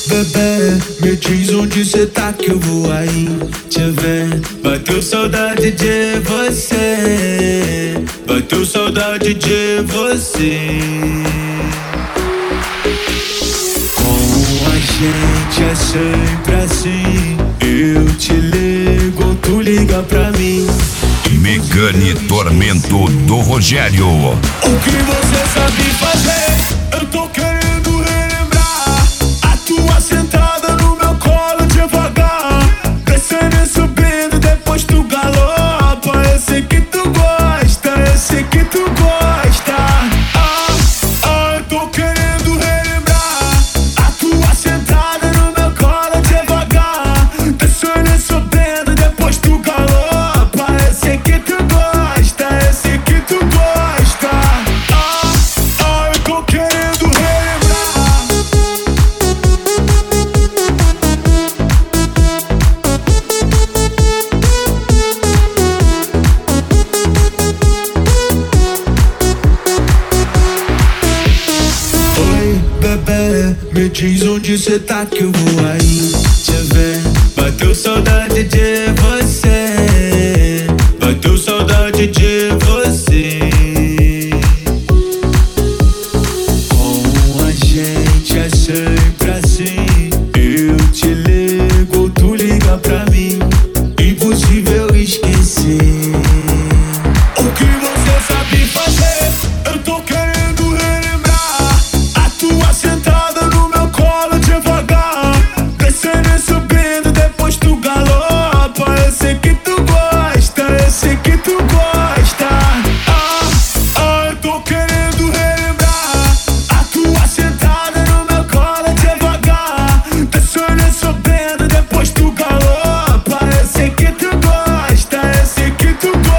Bebê, me diz onde cê tá que eu vou aí te ver. Bateu saudade de você, bateu saudade de você. Com a gente é sempre assim, eu te ligo, tu liga pra mim. Megane Tormento do Rogério. O que você sabe fazer? Eu tô querendo relembrar a tua sentada no meu colo devagar, descendo e subindo, depois tu galopa. Eu sei que tu gosta, eu sei que tu gosta. Eu tô querendo relembrar a tua sentada no meu colo devagar, descendo e subindo, depois tu galopa. Eu sei que tu gosta, eu sei que tu gosta. Eu tô querendo relembrar. Oi, bebê, me diz onde cê tá que eu vou aí te ver. Bateu saudade de você, bateu saudade de você. Com a gente é sempre assim, eu te ligo, tu liga pra mim. Impossível esquecer. O que você sabe fazer? Eu tô querendo relembrar a tua sentada no meu colo devagar, descendo e subindo, depois tu galopa. Eu sei que tu gosta, eu sei que tu gosta. Eu tô querendo relembrar a tua sentada no meu colo devagar, descendo e subindo, depois tu galopa. Eu sei que tu gosta, eu sei que tu gosta.